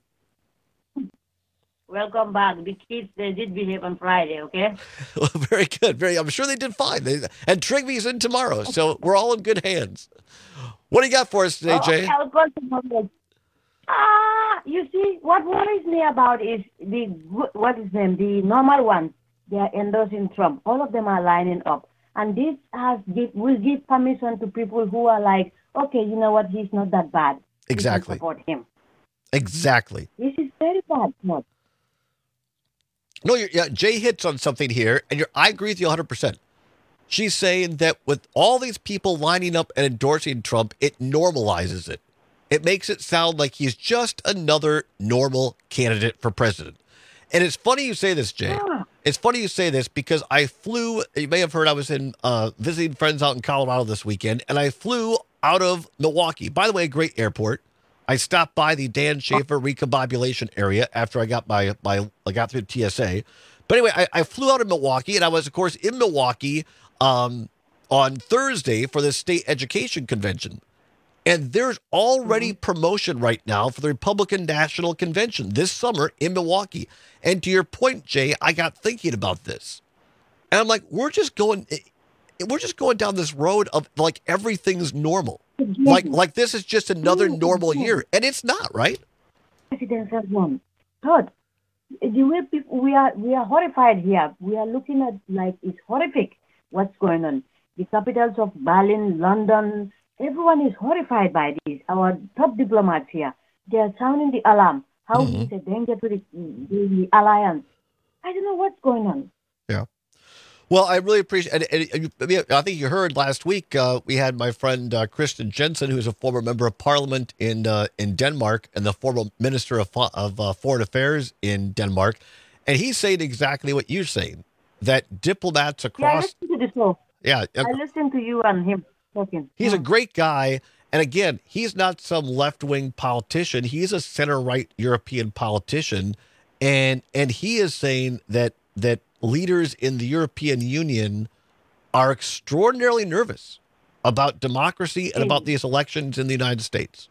Welcome back. The kids, they did behave on Friday, okay? Well, very good. Very. I'm sure they did fine. They, and Trigby's in tomorrow, so we're all in good hands. What do you got for us today, oh, Jay? Okay, I'll go to Ah, you see, what worries me about is the, what is his name, the normal ones. They are endorsing Trump. All of them are lining up. And this has give, will give permission to people who are like, okay, you know what, he's not that bad. Exactly. We can support him. Exactly. This is very bad. No, no you're, yeah, Jay hits on something here, and you're, I agree with you one hundred percent. She's saying that with all these people lining up and endorsing Trump, it normalizes it. It makes it sound like he's just another normal candidate for president. And it's funny you say this, Jay. Yeah. It's funny you say this because I flew, you may have heard I was in uh, visiting friends out in Colorado this weekend, and I flew out of Milwaukee. By the way, a great airport. I stopped by the Dan Schaefer recombobulation area after I got my, my I got through T S A. But anyway, I, I flew out of Milwaukee, and I was, of course, in Milwaukee um, on Thursday for the state education convention. And there's already promotion right now for the Republican National Convention this summer in Milwaukee. And to your point, Jay, I got thinking about this. And I'm like, we're just going we're just going down this road of like everything's normal. Like like this is just another normal year. And it's not, right? President says one. Third, the way people, we are we are horrified here. We are looking at like it's horrific what's going on. The capitals of Berlin, London, everyone is horrified by this. Our top diplomats here, they are sounding the alarm. How mm-hmm. is a danger to the, the, the alliance? I don't know what's going on. Yeah. Well, I really appreciate it. And, and, and, I think you heard last week uh, we had my friend uh, Kristen Jensen, who's a former member of parliament in uh, in Denmark and the former minister of, of uh, foreign affairs in Denmark. And he's saying exactly what you're saying, that diplomats across... Yeah, I listened to the show. Yeah. I listened to you and him talking. He's yeah. a great guy. And again, he's not some left-wing politician. He's a center-right European politician. And and he is saying that that leaders in the European Union are extraordinarily nervous about democracy and about these elections in the United States.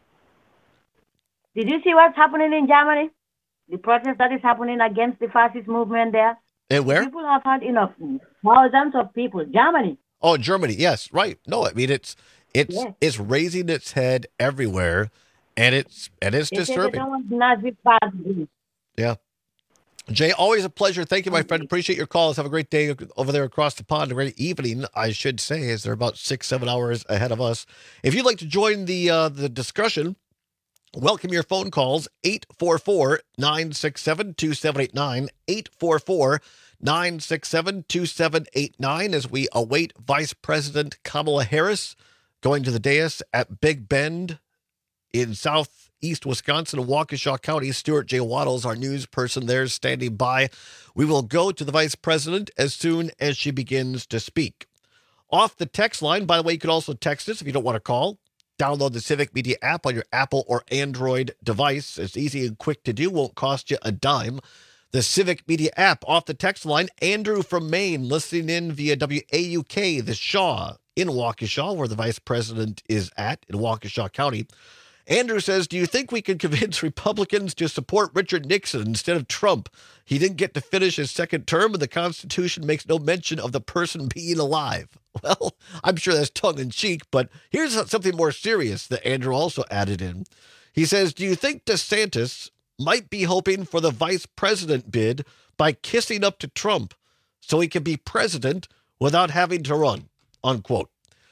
Did you see what's happening in Germany? The protest that is happening against the fascist movement there? And where? People have had enough. Thousands of people. Germany. Oh, Germany. Yes, right. No, I mean, it's it's yes. it's raising its head everywhere, and it's and it's they disturbing. Nazi party. Yeah. Jay, always a pleasure. Thank you, my friend. Appreciate your calls. Have a great day over there across the pond. A great evening, I should say, as they're about six, seven hours ahead of us. If you'd like to join the uh, the discussion, welcome your phone calls, eight four four, nine six seven, two seven eight nine, eight four four, nine six seven, two seven eight nine, as we await Vice President Kamala Harris going to the dais at Big Bend in southeast Wisconsin, Waukesha County. Stuart J. Waddles, our news person there, is standing by. We will go to the vice president as soon as she begins to speak. Off the text line, by the way, you can also text us if you don't want to call. Download the Civic Media app on your Apple or Android device. It's easy and quick to do, won't cost you a dime. The Civic Media app. Off the text line, Andrew from Maine, listening in via W A U K, the Shaw in Waukesha, where the vice president is at in Waukesha County. Andrew says, do you think we can convince Republicans to support Richard Nixon instead of Trump? He didn't get to finish his second term, and the Constitution makes no mention of the person being alive. Well, I'm sure that's tongue-in-cheek, but here's something more serious that Andrew also added in. He says, do you think DeSantis might be hoping for the vice president bid by kissing up to Trump so he can be president without having to run, unquote?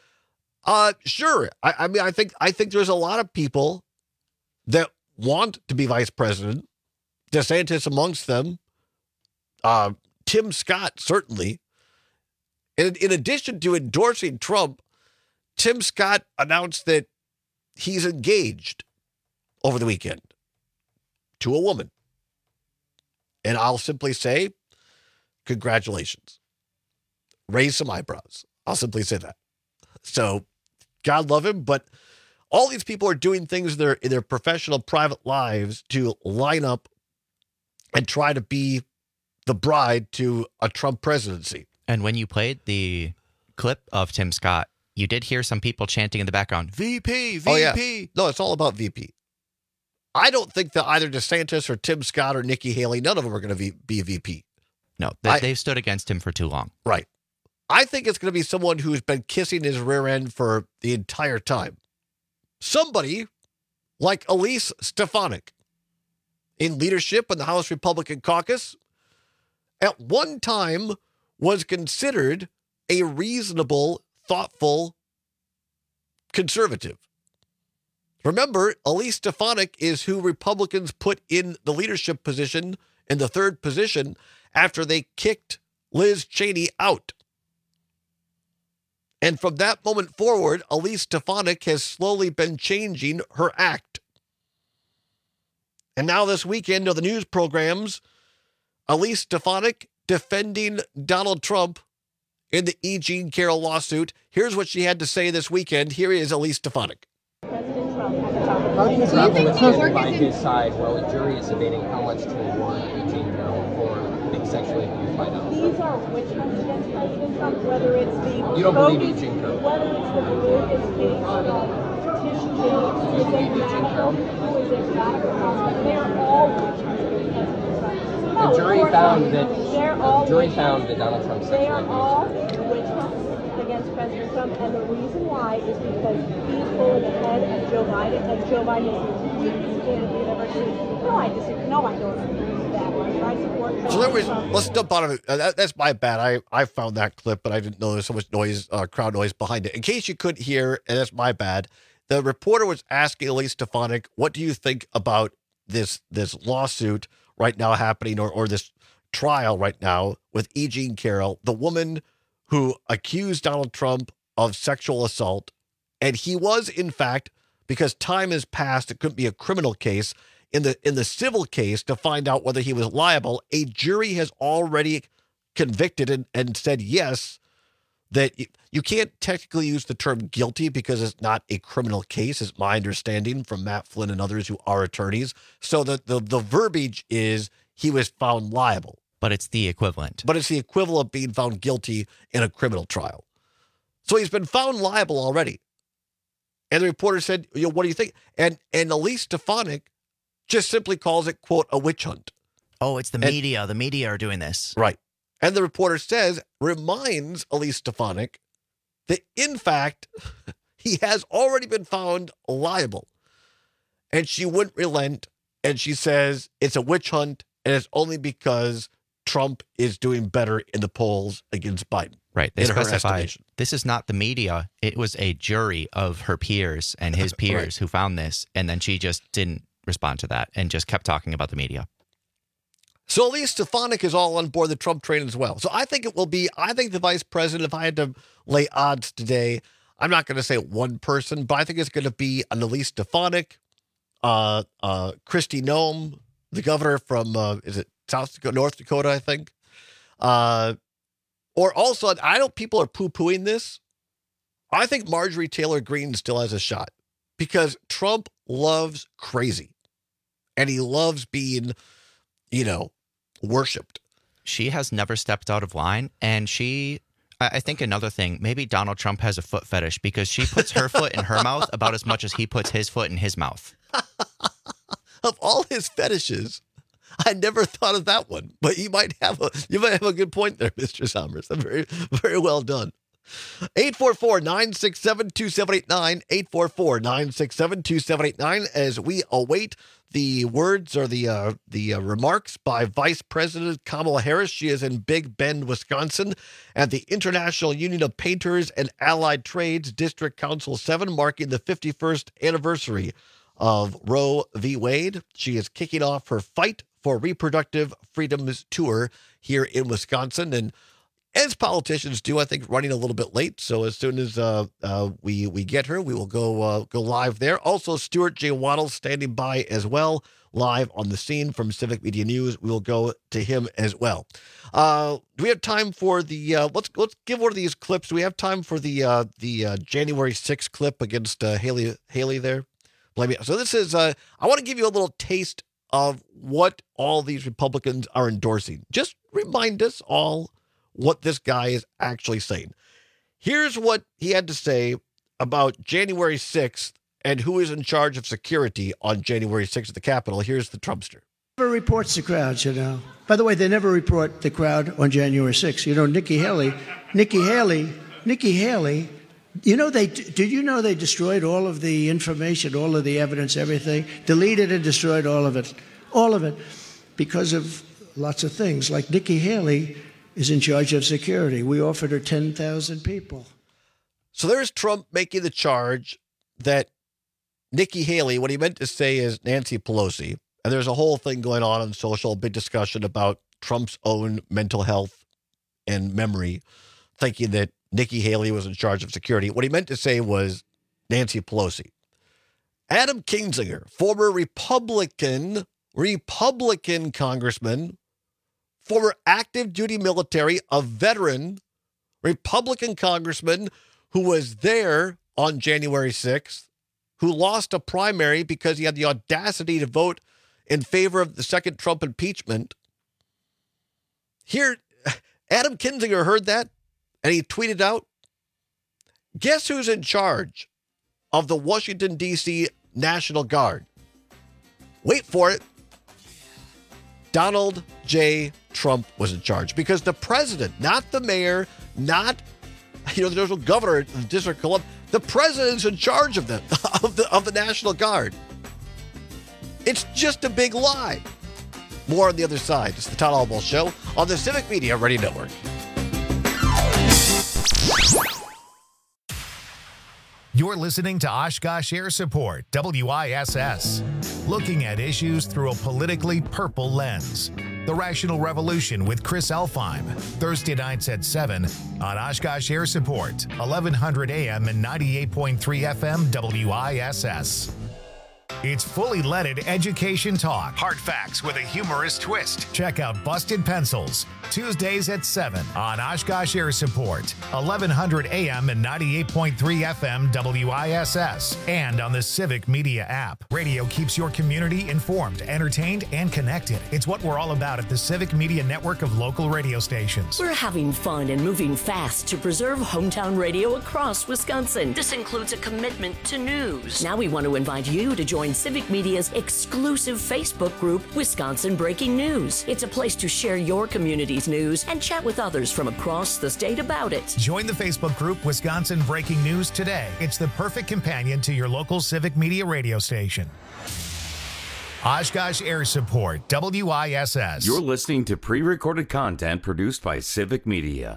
Uh, sure. I, I mean, I think I think there's a lot of people that want to be vice president. DeSantis amongst them. Uh, Tim Scott, certainly. In, in addition to endorsing Trump, Tim Scott announced that he's engaged over the weekend to a woman. And I'll simply say, congratulations. Raise some eyebrows. I'll simply say that. So, God love him, but all these people are doing things in their, in their professional, private lives to line up and try to be the bride to a Trump presidency. And when you played the clip of Tim Scott, you did hear some people chanting in the background, V P, V P. Oh, yeah. No, it's all about V P. I don't think that either DeSantis or Tim Scott or Nikki Haley, none of them are going to be, be a V P. No, they, I, they've stood against him for too long. Right. I think it's going to be someone who's been kissing his rear end for the entire time. Somebody like Elise Stefanik, in leadership in the House Republican caucus, at one time was considered a reasonable, thoughtful conservative. Remember, Elise Stefanik is who Republicans put in the leadership position, in the third position, after they kicked Liz Cheney out. And from that moment forward, Elise Stefanik has slowly been changing her act. And now this weekend of the news programs, Elise Stefanik defending Donald Trump in the E. Jean Carroll lawsuit. Here's what she had to say this weekend. Here is Elise Stefanik. President Trump had to talk about it. Do you think the work by his side while a jury is debating how much to award E. Jean Carroll for being sexually abused by Donald Trump? These are witch hunts against President Trump, whether it's the you don't believe E. Jean Carroll? Whether it's the bogus case of petition who is a radical, who is a radical. They are all witch hunters. No, the jury found that they're all the jury witch found hunters. that Donald Trump They are sexually all abused her. witch hunters against President Trump, and the reason why is because he's pulling ahead of Joe Biden, and Joe Biden is the weakest candidate we've ever seen. No, I disagree. No, I don't agree with that one. I support So there was, Trump. let's jump out of it. Uh, that, that's my bad. I, I found that clip, but I didn't know there's so much noise, uh, crowd noise behind it. In case you couldn't hear, and that's my bad, the reporter was asking Elise Stefanik, what do you think about this this lawsuit right now happening, or, or this trial right now with E. Jean Carroll, the woman who accused Donald Trump of sexual assault. And he was, in fact, because time has passed, it couldn't be a criminal case. In the in the civil case, to find out whether he was liable, a jury has already convicted and, and said yes, that you, you can't technically use the term guilty because it's not a criminal case, is my understanding from Matt Flynn and others who are attorneys. So the, the, the verbiage is he was found liable. But it's the equivalent. But it's the equivalent of being found guilty in a criminal trial. So he's been found liable already. And the reporter said, you know, what do you think? And and Elise Stefanik just simply calls it, quote, a witch hunt. Oh, it's the And- media. The media are doing this. Right. And the reporter says, reminds Elise Stefanik that, in fact, he has already been found liable. And she wouldn't relent. And she says it's a witch hunt, and it's only because Trump is doing better in the polls against Biden. Right. They in her specified estimation. this is not the media. It was a jury of her peers and his peers Right. who found this. And then she just didn't respond to that and just kept talking about the media. So Elise Stefanik is all on board the Trump train as well. So I think it will be, I think the vice president, if I had to lay odds today, I'm not going to say one person, but I think it's going to be an Elise Stefanik, uh, uh, Kristi Noem, the governor from, uh, is it South Dakota, North Dakota, I think. Uh, or also, I know people are poo-pooing this. I think Marjorie Taylor Greene still has a shot because Trump loves crazy and he loves being, you know, worshipped. She has never stepped out of line. And she, I I think another thing, maybe Donald Trump has a foot fetish because she puts her foot in her mouth about as much as he puts his foot in his mouth. Of all his fetishes, I never thought of that one, but you might have a you might have a good point there, Mister Summers. Very, very well done. eight four four, nine six seven, two seven eight nine, eight four four, nine six seven, two seven eight nine, as we await the words or the uh, the uh, remarks by Vice President Kamala Harris. She is in Big Bend, Wisconsin, at the International Union of Painters and Allied Trades District Council seven, marking the fifty-first anniversary of Roe v. Wade. She is kicking off her Fight for Reproductive Freedoms tour here in Wisconsin. And as politicians do, I think running a little bit late. So as soon as uh, uh, we we get her, we will go uh, go live there. Also, Stuart J. Waddle standing by as well, live on the scene from Civic Media News. We will go to him as well. Uh, do we have time for the? Uh, let's let's give one of these clips. Do we have time for the uh, the uh, January sixth clip against uh, Haley Haley there? Blame me. So this is. Uh, I want to give you a little taste of what all these Republicans are endorsing. Just remind us all what this guy is actually saying. Here's what he had to say about January sixth and who is in charge of security on January sixth at the Capitol. Here's the Trumpster. Never reports the crowds, you know. By the way, they never report the crowd on January sixth. You know, Nikki Haley, Nikki Haley, Nikki Haley, you know, they, did you know they destroyed all of the information, all of the evidence, everything, deleted and destroyed all of it, all of it, because of lots of things. Like Nikki Haley is in charge of security. We offered her ten thousand people. So there's Trump making the charge that Nikki Haley, what he meant to say is Nancy Pelosi, and there's a whole thing going on on social, big discussion about Trump's own mental health and memory, thinking that Nikki Haley was in charge of security. What he meant to say was Nancy Pelosi. Adam Kinzinger, former Republican, Republican congressman, former active duty military, a veteran, Republican congressman who was there on January sixth, who lost a primary because he had the audacity to vote in favor of the second Trump impeachment. Here, Adam Kinzinger heard that, and he tweeted out, guess who's in charge of the Washington, D C National Guard. Wait for it. Donald J. Trump was in charge because the president, not the mayor, not you know the national governor of the District of Columbia, the president's in charge of them of the of the National Guard. It's just a big lie. More on the other side. It's the Todd Albaugh Show on the Civic Media Radio Network. You're listening to Oshkosh Air Support, W I S S. Looking at issues through a politically purple lens. The Rational Revolution with Chris Elfheim. Thursday nights at seven on Oshkosh Air Support, eleven hundred A M and ninety-eight point three F M W I S S. It's fully leaded education talk. Hard facts with a humorous twist. Check out Busted Pencils, Tuesdays at seven on Oshkosh Air Support, eleven hundred A M and ninety-eight point three F M W I S S, and on the Civic Media app. Radio keeps your community informed, entertained, and connected. It's what we're all about at the Civic Media network of local radio stations. We're having fun and moving fast to preserve hometown radio across Wisconsin. This includes a commitment to news. Now we want to invite you to join Civic Media's exclusive Facebook group, Wisconsin Breaking News. It's a place to share your community's news and chat with others from across the state about it. Join the Facebook group Wisconsin Breaking News today. It's the perfect companion to your local Civic Media radio station. Oshkosh Air Support, W I S S. You're listening to pre-recorded content produced by Civic Media.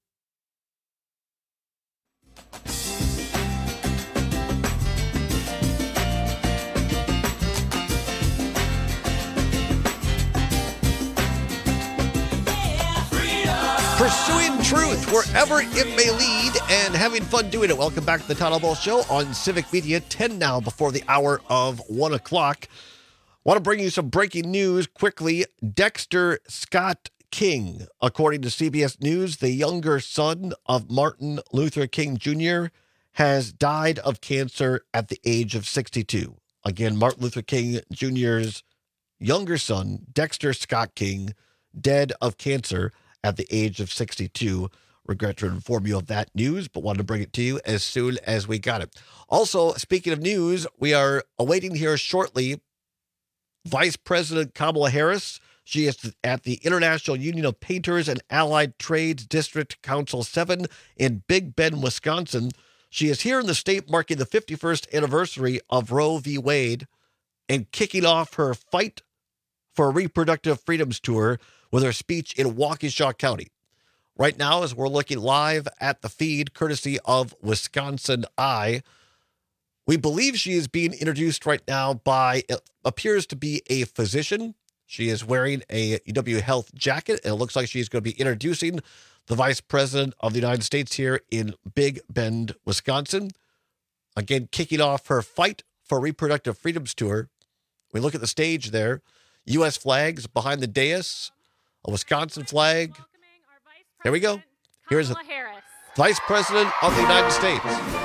Pursuing truth wherever it may lead and having fun doing it. Welcome back to the Todd Albaugh Show on Civic Media, ten now before the hour of one o'clock. Want to bring you some breaking news quickly. Dexter Scott King, according to C B S News, the younger son of Martin Luther King Junior, has died of cancer at the age of sixty-two. Again, Martin Luther King Junior's younger son, Dexter Scott King, dead of cancer at the age of sixty-two. Regret to inform you of that news, but wanted to bring it to you as soon as we got it. Also, speaking of news, we are awaiting here shortly Vice President Kamala Harris. She is at the International Union of Painters and Allied Trades District Council seven in Big Bend, Wisconsin. She is here in the state marking the fifty-first anniversary of Roe v. Wade and kicking off her Fight for Reproductive Freedoms tour with her speech in Waukesha County. Right now, as we're looking live at the feed, courtesy of Wisconsin Eye, we believe she is being introduced right now by, it appears to be a physician. She is wearing a U W Health jacket, and it looks like she's going to be introducing the Vice President of the United States here in Big Bend, Wisconsin. Again, kicking off her Fight for Reproductive Freedoms tour. We look at the stage there. U S flags behind the dais. A Wisconsin flag. Here we go. Here's the Vice President of the United States.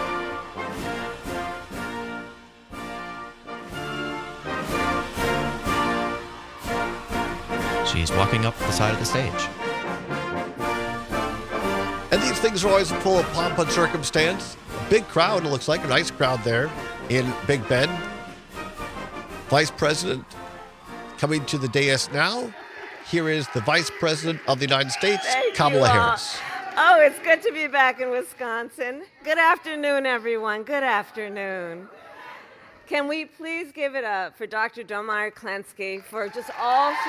She's walking up the side of the stage. And these things are always full of pomp and circumstance. A big crowd, it looks like, a nice crowd there in Big Bend. Vice President coming to the dais now. Here is the Vice President of the United States, Thank Kamala you all. Harris. Oh, it's good to be back in Wisconsin. Good afternoon, everyone. Good afternoon. Can we please give it up for Doctor Domeier Klensky for just all she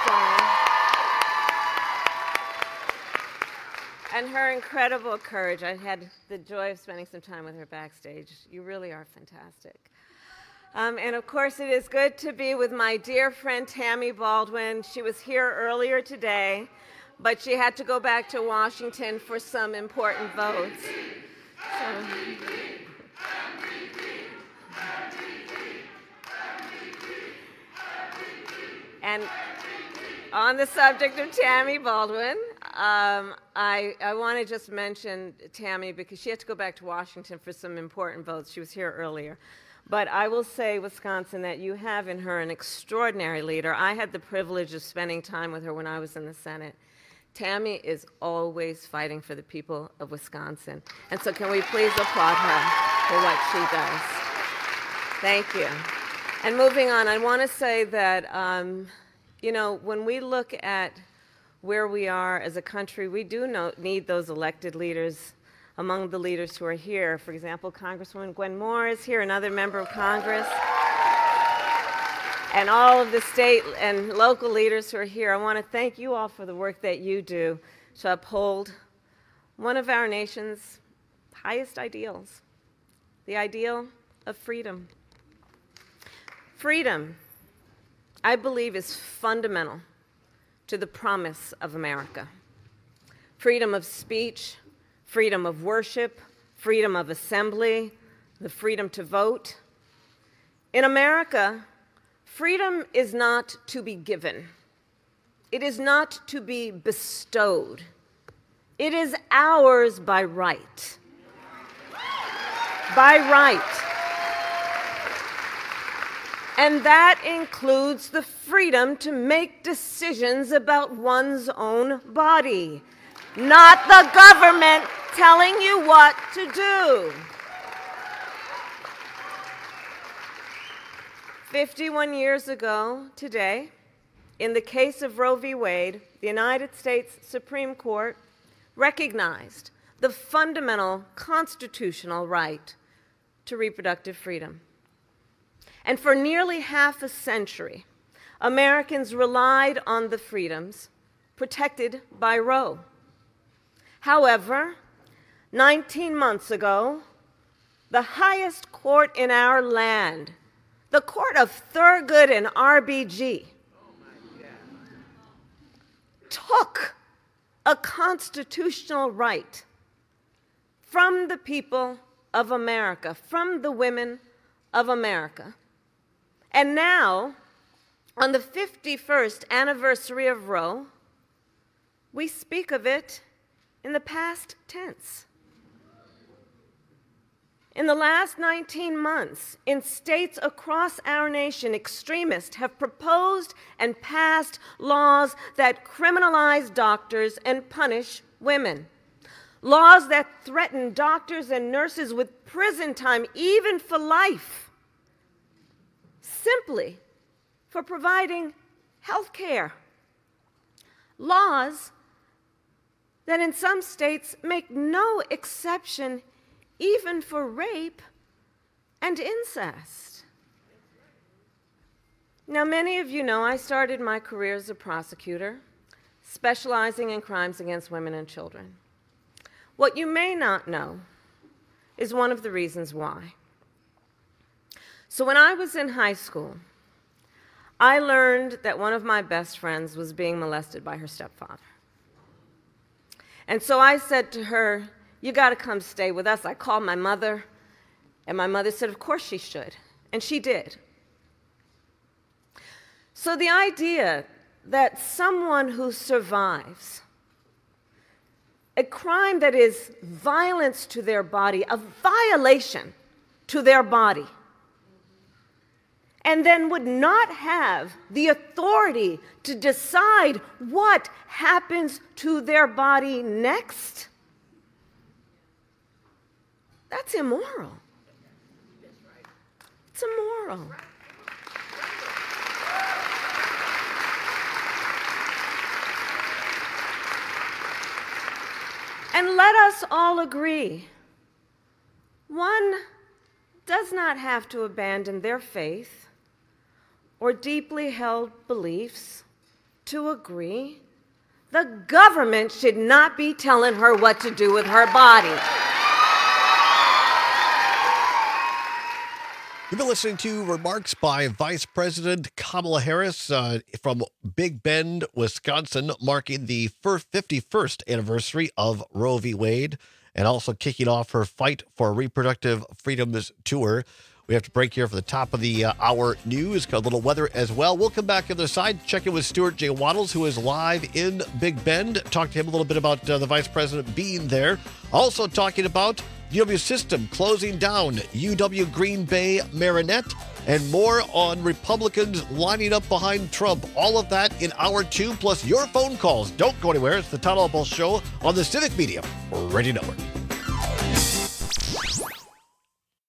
has done and her incredible courage. I had the joy of spending some time with her backstage. You really are fantastic. Um, and of course, it is good to be with my dear friend Tammy Baldwin. She was here earlier today, but she had to go back to Washington for some important votes. So, and on the subject of Tammy Baldwin, um, I, I want to just mention Tammy because she had to go back to Washington for some important votes. She was here earlier. But I will say, Wisconsin, that you have in her an extraordinary leader. I had the privilege of spending time with her when I was in the Senate. Tammy is always fighting for the people of Wisconsin. And so can we please applaud her? for what she does. Thank you. And moving on, I want to say that, um, you know, when we look at where we are as a country, we do know, need those elected leaders among the leaders who are here. For example, Congresswoman Gwen Moore is here, another member of Congress, and all of the state and local leaders who are here. I want to thank you all for the work that you do to uphold one of our nation's highest ideals, the ideal of freedom. Freedom, I believe, is fundamental to the promise of America. Freedom of speech, freedom of worship, freedom of assembly, the freedom to vote. In America, freedom is not to be given. It is not to be bestowed. It is ours by right. By right. And that includes the freedom to make decisions about one's own body, not the government telling you what to do. fifty-one years ago today, in the case of Roe v. Wade, the United States Supreme Court recognized the fundamental constitutional right to reproductive freedom. And for nearly half a century, Americans relied on the freedoms protected by Roe. However, nineteen months ago, the highest court in our land, the Court of Thurgood and R B G, took a constitutional right from the people of America, from the women of America. And now, on the fifty-first anniversary of Roe, we speak of it in the past tense. In the last nineteen months, in states across our nation, extremists have proposed and passed laws that criminalize doctors and punish women. Laws that threaten doctors and nurses with prison time, even for life, simply for providing health care. Laws that in some states make no exception even for rape and incest. Now, many of you know I started my career as a prosecutor, specializing in crimes against women and children. What you may not know is one of the reasons why. So when I was in high school, I learned that one of my best friends was being molested by her stepfather. And so I said to her, "You got to come stay with us." I called my mother, and my mother said, of course she should. And she did. So the idea that someone who survives a crime that is violence to their body, a violation to their body, and then would not have the authority to decide what happens to their body next, that's immoral. It's immoral. And let us all agree, one does not have to abandon their faith or deeply held beliefs to agree the government should not be telling her what to do with her body. You've been listening to remarks by Vice President Kamala Harris uh, from Big Bend, Wisconsin, marking the fifty-first anniversary of Roe v. Wade, and also kicking off her Fight for Reproductive Freedoms tour. We have to break here for the top of the uh, hour news. Got a little weather as well. We'll come back on the other side, check in with Stuart J. Waddles, who is live in Big Bend. Talk to him a little bit about uh, the Vice President being there. Also talking about U W System closing down U W Green Bay Marinette, and more on Republicans lining up behind Trump. All of that in hour two, plus your phone calls. Don't go anywhere. It's the Todd Alpal Show on the Civic Media Radio Network.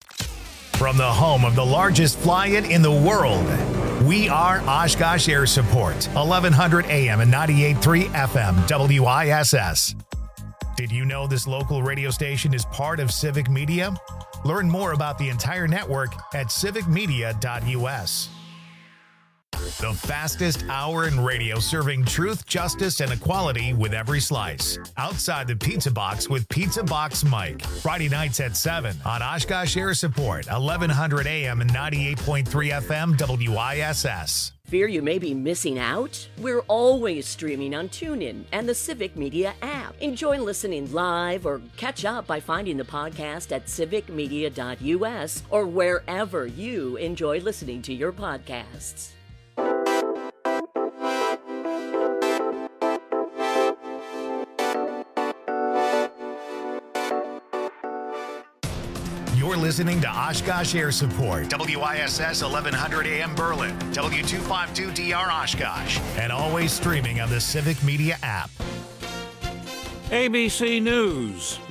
From the home of the largest fly-in in the world, we are Oshkosh Air Support, eleven hundred A M and ninety-eight point three F M, W I S S. Did you know this local radio station is part of Civic Media? Learn more about the entire network at civic media dot U S. The fastest hour in radio, serving truth, justice, and equality with every slice. Outside the Pizza Box with Pizza Box Mike. Friday nights at seven on Oshkosh Air Support, eleven hundred A M and ninety-eight point three F M, W I S S. Fear you may be missing out? We're always streaming on TuneIn and the Civic Media app. Enjoy listening live or catch up by finding the podcast at civic media dot U S or wherever you enjoy listening to your podcasts. You're listening to Oshkosh Air Support, W I S S eleven hundred A M Berlin, W two fifty-two D R Oshkosh, and always streaming on the Civic Media app. A B C News.